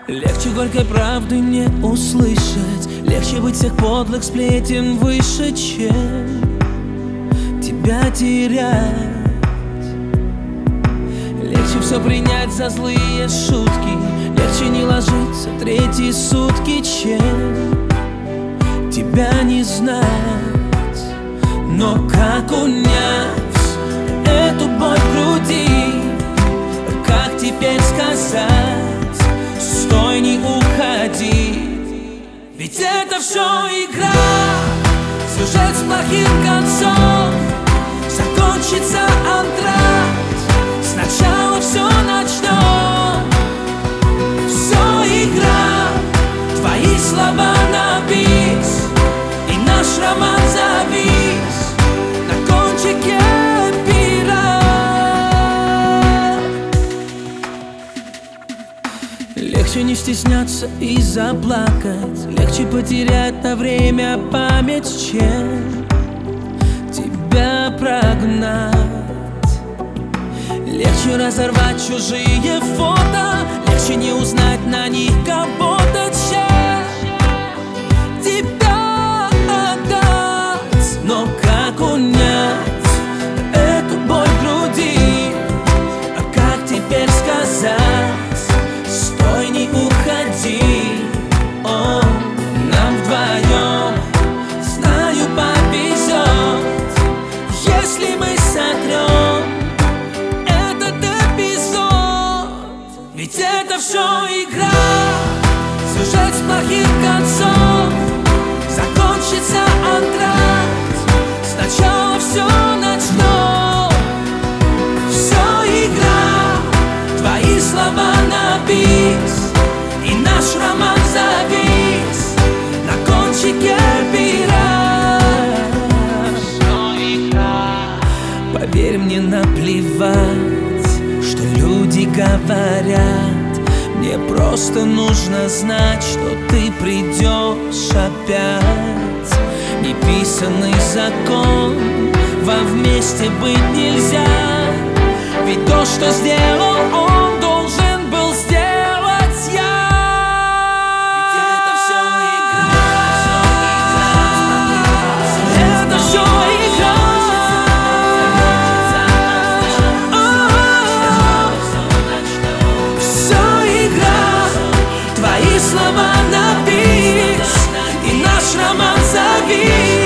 Легче горькой правды не услышать, легче быть всех подлых сплетен выше, чем тебя терять. Легче все принять за злые шутки, легче не ложиться третьи сутки, чем тебя не знать. Но как унять эту боль в груди? Как теперь сказать: стой, не уходи? Ведь это все игра, сюжет с плохим концом. Закончится антракт, сначала все начнем. Все игра, твои слова на бис, и наш роман завис на кончике пера. Легче не стесняться и заплакать, легче потерять на время память, чем тебя прогнать. Легче разорвать чужие фото, легче не узнать на них кого-то, чем тебя отдать. Но как унять эту боль в груди? А как теперь сказать: стой, не уходи? О, нам вдвоем, знаю, повезет, если мы сотрем этот эпизод. Ведь это все игра, сюжет с плохим концом. Закончится антракт, сначала все начнем. Все игра, твои слова на бис, и наш роман завис на кончике пера. Поверь мне, наплевать, что люди говорят. Мне просто нужно знать, что ты придешь опять. Неписанный закон, вам вместе быть нельзя. Ведь то, что сделал он, должен был сделать я. Ведь это все игра, это все игра. Все игра, твои слова на бис, и наш роман завис